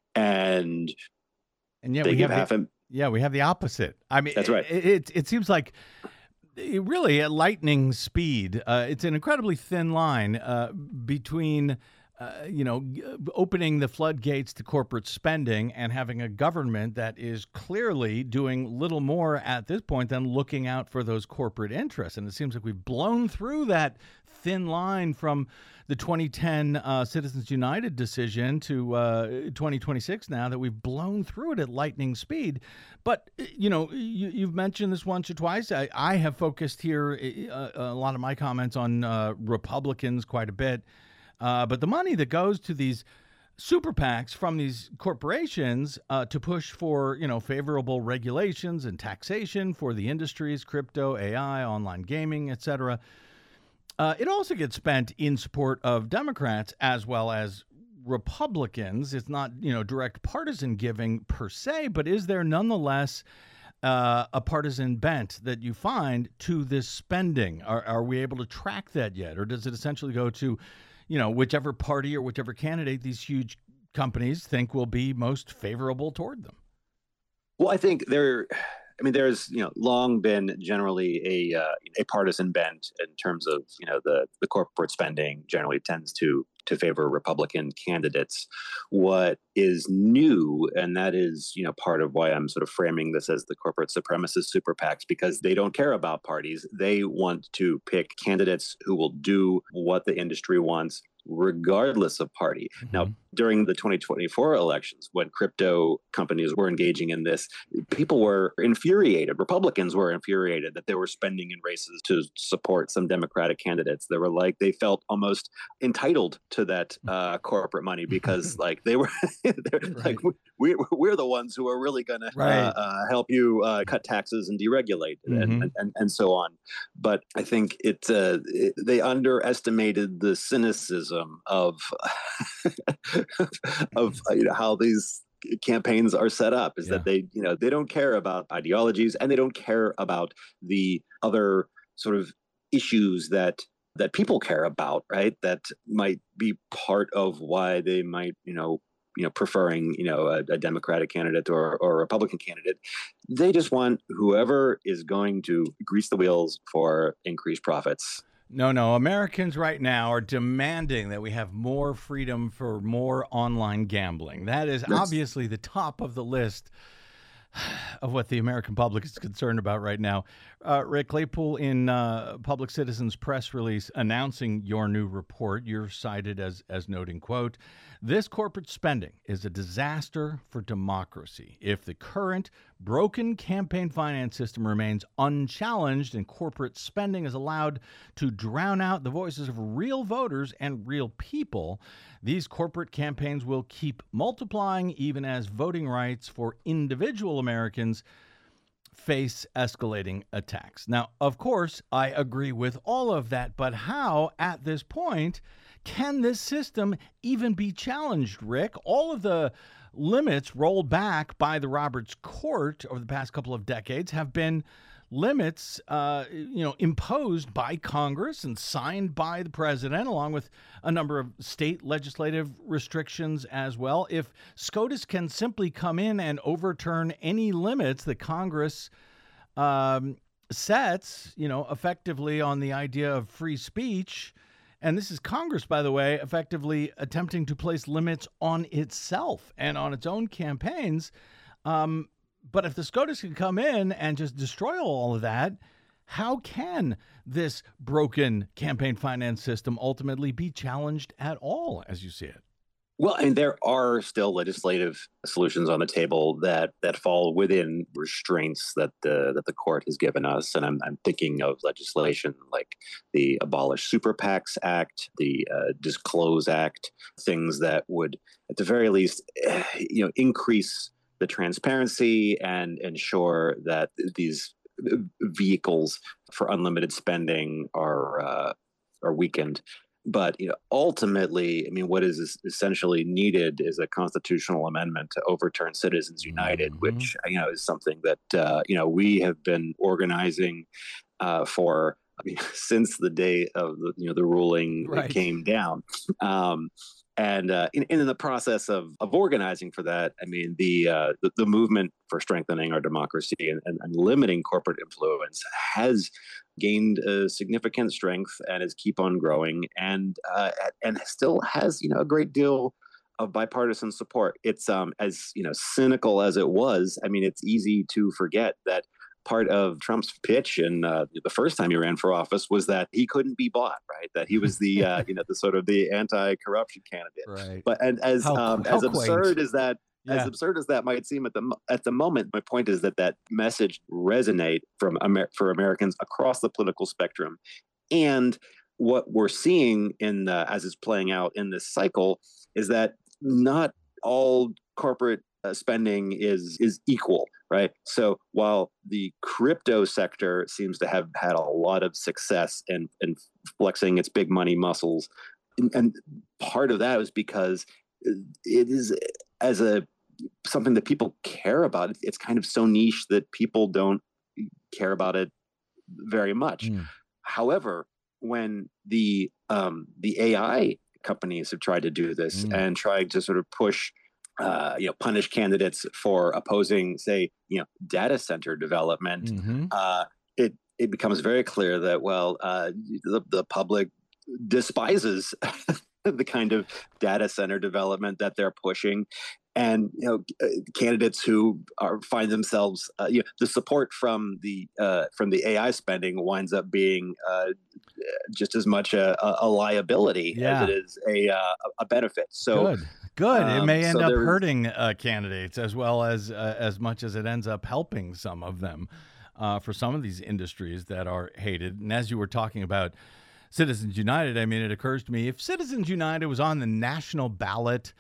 And And yet they we give have half the, a yeah, we have the opposite. I mean, That's right. It it, it seems like it really at lightning speed. Uh, it's an incredibly thin line uh, between. Uh, you know, g- opening the floodgates to corporate spending and having a government that is clearly doing little more at this point than looking out for those corporate interests. And it seems like we've blown through that thin line from the twenty ten uh, Citizens United decision to uh, twenty twenty-six now, that we've blown through it at lightning speed. But, uh, you know, you, you've mentioned this once or twice. I, I have focused here uh, a lot of my comments on uh, Republicans quite a bit. Uh, but the money that goes to these super PACs from these corporations uh, to push for, you know, favorable regulations and taxation for the industries, crypto, A I, online gaming, et cetera. Uh, it also gets spent in support of Democrats as well as Republicans. It's not, you know, direct partisan giving per se, but is there nonetheless uh, a partisan bent that you find to this spending? Are, are we able to track that yet? Or does it essentially go to, you know, whichever party or whichever candidate these huge companies think will be most favorable toward them? Well, I think there, I mean, there's, you know, long been generally a uh, a partisan bent in terms of, you know, the the corporate spending generally tends to to favor Republican candidates. What is new, and that is, you know, part of why I'm sort of framing this as the corporate supremacist super PACs, because they don't care about parties. They want to pick candidates who will do what the industry wants, regardless of party. Mm-hmm. Now, during the twenty twenty-four elections, when crypto companies were engaging in this, people were infuriated. Republicans were infuriated that they were spending in races to support some Democratic candidates. They were like, they felt almost entitled to that uh, corporate money because, like, they were right. like, we, we're the ones who are really going right. to uh, uh, help you uh, cut taxes and deregulate mm-hmm. and, and and so on. But I think it, uh, it they underestimated the cynicism of of you know, how these campaigns are set up is yeah. that they, you know, they don't care about ideologies and they don't care about the other sort of issues that that people care about, right? That might be part of why they might, you know, you know, preferring, you know, a, a Democratic candidate or, or a Republican candidate. They just want whoever is going to grease the wheels for increased profits. No, no. Americans right now are demanding that we have more freedom for more online gambling. That is That's... obviously the top of the list of what the American public is concerned about right now. Uh, Rick Claypool, in uh, Public Citizen's press release announcing your new report, you're cited as as noting, quote, "This corporate spending is a disaster for democracy. If the current broken campaign finance system remains unchallenged and corporate spending is allowed to drown out the voices of real voters and real people, these corporate campaigns will keep multiplying even as voting rights for individual Americans face escalating attacks." Now, of course, I agree with all of that, but how, at this point, can this system even be challenged, Rick? All of the limits rolled back by the Roberts Court over the past couple of decades have been limits, uh, you know, imposed by Congress and signed by the president, along with a number of state legislative restrictions as well. If SCOTUS can simply come in and overturn any limits that Congress um, sets, you know, effectively on the idea of free speech, and this is Congress, by the way, effectively attempting to place limits on itself and on its own campaigns. Um, but if the SCOTUS can come in and just destroy all of that, how can this broken campaign finance system ultimately be challenged at all, as you see it? Well, and there are still legislative solutions on the table that that fall within restraints that the that the court has given us, and I'm I'm thinking of legislation like the Abolish Super PACs Act, the uh, Disclose Act, things that would, at the very least, you know, increase the transparency and ensure that these vehicles for unlimited spending are uh, are weakened. But, you know, ultimately, I mean, what is essentially needed is a constitutional amendment to overturn Citizens United, mm-hmm. which, you know, is something that, uh, you know, we have been organizing uh, for I mean, since the day of the, you know, the ruling right. came down. Um, and uh, in, in the process of, of organizing for that, I mean, the, uh, the, the movement for strengthening our democracy and, and, and limiting corporate influence has gained a significant strength and is keep on growing and uh, and still has, you know, a great deal of bipartisan support. It's um as, you know, cynical as it was. I mean, it's easy to forget that part of Trump's pitch and uh, the first time he ran for office was that he couldn't be bought, right? That he was the uh, you know the sort of the anti-corruption candidate. Right. But and as how, um, how as absurd quaint. as that. Yeah. As absurd as that might seem at the at the moment, my point is that that message resonate from Amer- for Americans across the political spectrum, and what we're seeing in the, as it's playing out in this cycle is that not all corporate uh, spending is is equal, right? So while the crypto sector seems to have had a lot of success in, in flexing its big money muscles, and, and part of that was because it is as a something that people care about. It's kind of so niche that people don't care about it very much. Mm. However, when the um, the A I companies have tried to do this mm. and tried to sort of push, uh, you know, punish candidates for opposing, say, you know, data center development, mm-hmm. uh, it it becomes very clear that, well, uh, the, the public despises the kind of data center development that they're pushing. And, you know, candidates who are find themselves, uh, you know, the support from the uh, from the A I spending winds up being uh, just as much a, a liability yeah. as it is a uh, a benefit. So good, good. Um, it may end so up hurting uh, candidates as well as uh, as much as it ends up helping some of them uh, for some of these industries that are hated. And as you were talking about Citizens United, I mean, it occurs to me if Citizens United was on the national ballot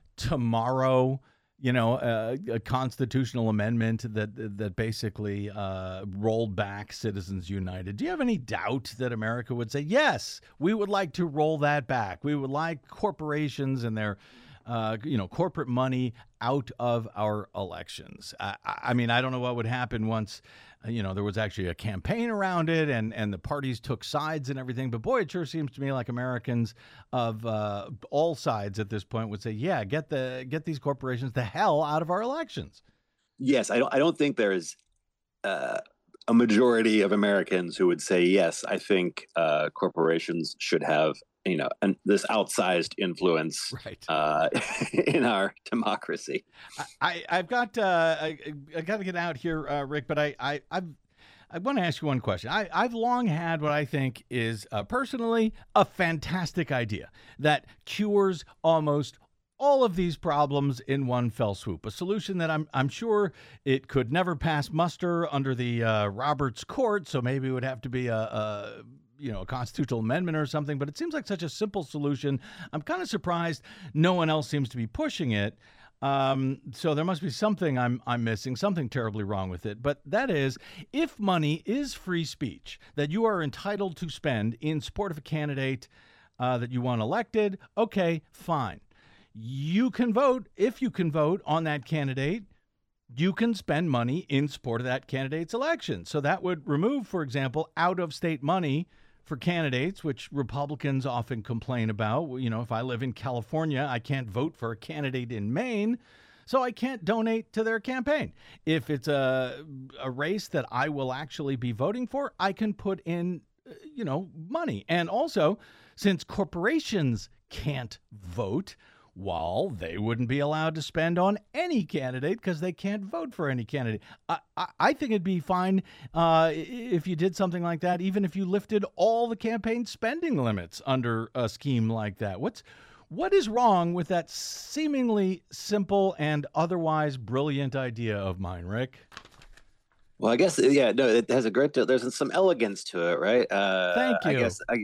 tomorrow, you know, uh, a constitutional amendment that that basically uh, rolled back Citizens United. Do you have any doubt that America would say, yes, we would like to roll that back? We would like corporations and their, uh, you know, corporate money out of our elections. I, I mean, I don't know what would happen once, you know, there was actually a campaign around it and, and the parties took sides and everything. But boy, it sure seems to me like Americans of uh, all sides at this point would say, yeah, get the get these corporations the hell out of our elections. Yes, I don't I don't think there is uh, a majority of Americans who would say, yes, I think uh, corporations should have, you know, and this outsized influence right. uh, in our democracy. I, I've got uh, I, I got to get out here, uh, Rick, but I I I've, I want to ask you one question. I, I've long had what I think is uh, personally a fantastic idea that cures almost all of these problems in one fell swoop. A solution that I'm I'm sure it could never pass muster under the uh, Roberts Court, so maybe it would have to be a. a you know, a constitutional amendment or something, but it seems like such a simple solution. I'm kind of surprised no one else seems to be pushing it. Um, so there must be something I'm I'm missing, something terribly wrong with it. But that is, if money is free speech that you are entitled to spend in support of a candidate uh, that you want elected, okay, fine. You can vote. If you can vote on that candidate, you can spend money in support of that candidate's election. So that would remove, for example, out-of-state money for candidates, which Republicans often complain about. You know, if I live in California, I can't vote for a candidate in Maine, so I can't donate to their campaign. If it's a, a race that I will actually be voting for, I can put in, you know, money. And also, since corporations can't vote, well, they wouldn't be allowed to spend on any candidate because they can't vote for any candidate. I, I, I think it'd be fine uh, if you did something like that, even if you lifted all the campaign spending limits under a scheme like that. What's what is wrong with that seemingly simple and otherwise brilliant idea of mine, Rick? Well, I guess, yeah, no, it has a great, there's some elegance to it, right? Uh, Thank you. I guess, I,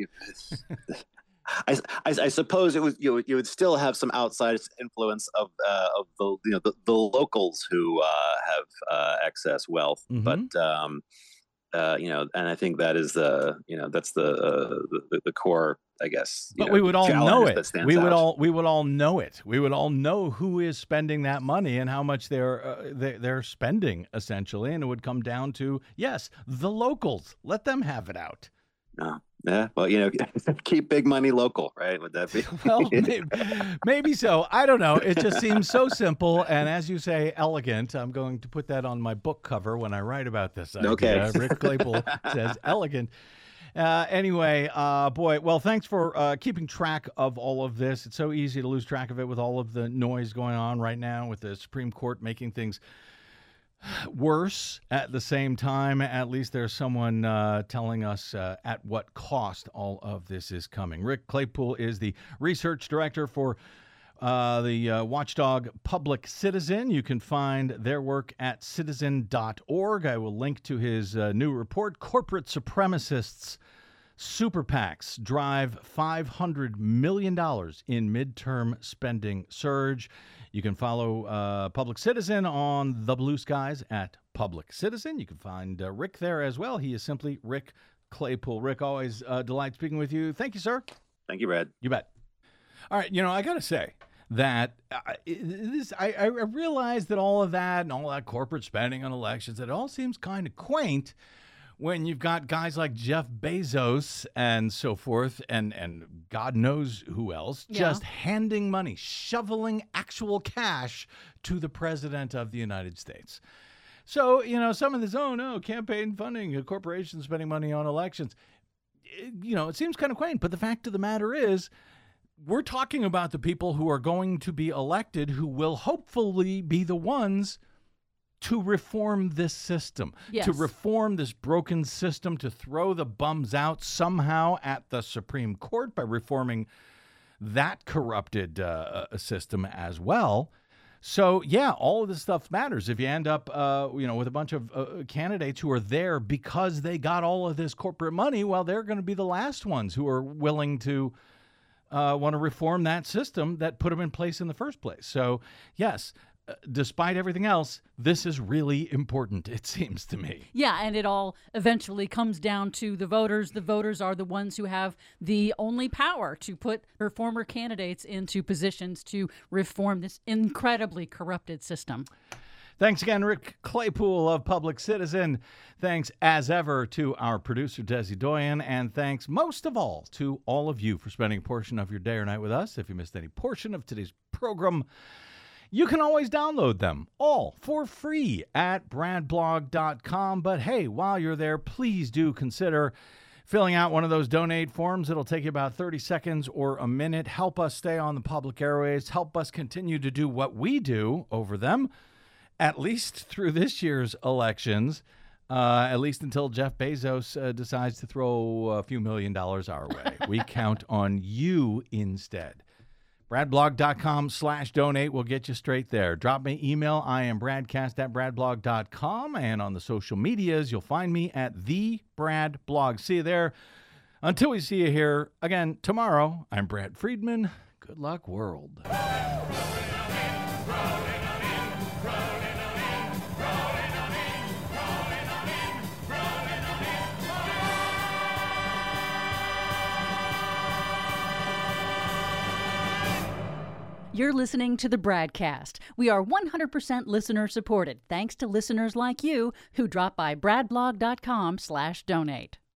I, I, I suppose it was you. You would still have some outside influence of uh, of the you know the, the locals who uh, have uh, excess wealth, mm-hmm. but um, uh, you know, and I think that is the you know that's the uh, the, the core, I guess. But know, we would all know it. We would out. all we would all know it. We would all know who is spending that money and how much they're uh, they, they're spending essentially, and it would come down to yes, the locals. Let them have it out. No. Yeah, well, you know, keep big money local, right? Would that be? Well, maybe, maybe so. I don't know. It just seems so simple. And as you say, elegant. I'm going to put that on my book cover when I write about this idea. Okay. Rick Claypool says elegant. Uh, anyway, uh, boy, well, thanks for uh, keeping track of all of this. It's so easy to lose track of it with all of the noise going on right now with the Supreme Court making things worse at the same time. At least there's someone uh, telling us uh, at what cost all of this is coming. Rick Claypool is the research director for uh, the uh, watchdog Public Citizen. You can find their work at citizen dot org. I will link to his uh, new report, Corporate Supremacists Super PACs drive five hundred million dollars in midterm spending surge. You can follow uh, Public Citizen on the Blue Skies at Public Citizen. You can find uh, Rick there as well. He is simply Rick Claypool. Rick, always uh, delight speaking with you. Thank you, sir. Thank you, Brad. You bet. All right, you know, I got to say that uh, this, I, I realize that all of that and all that corporate spending on elections, it all seems kind of quaint when you've got guys like Jeff Bezos and so forth, and, and God knows who else, Yeah. just handing money, shoveling actual cash to the president of the United States. So, you know, some of this, oh, no, campaign funding, corporations spending money on elections, it, you know, it seems kind of quaint. But the fact of the matter is, we're talking about the people who are going to be elected who will hopefully be the ones to reform this system, Yes. to reform this broken system, to throw the bums out somehow at the Supreme Court by reforming that corrupted uh, system as well. So, yeah, all of this stuff matters. If you end up, uh, you know, with a bunch of uh, candidates who are there because they got all of this corporate money, well, they're going to be the last ones who are willing to uh, want to reform that system that put them in place in the first place. So, yes, uh, despite everything else, this is really important, it seems to me. Yeah, and it all eventually comes down to the voters. The voters are the ones who have the only power to put their former candidates into positions to reform this incredibly corrupted system. Thanks again, Rick Claypool of Public Citizen. Thanks, as ever, to our producer, Desi Doyen. And thanks most of all to all of you for spending a portion of your day or night with us. If you missed any portion of today's program, you can always download them all for free at brad blog dot com. But hey, while you're there, please do consider filling out one of those donate forms. It'll take you about thirty seconds or a minute. Help us stay on the public airways. Help us continue to do what we do over them, at least through this year's elections, uh, at least until Jeff Bezos uh, decides to throw a few million dollars our way. We count on you instead. brad blog dot com slash donate will get you straight there. Drop me email. I am bradcast at brad blog dot com. And on the social medias, you'll find me at the Brad Blog. See you there. Until we see you here again tomorrow, I'm Brad Friedman. Good luck, world. You're listening to the Bradcast. We are one hundred percent listener supported, thanks to listeners like you who drop by brad blog dot com slash donate.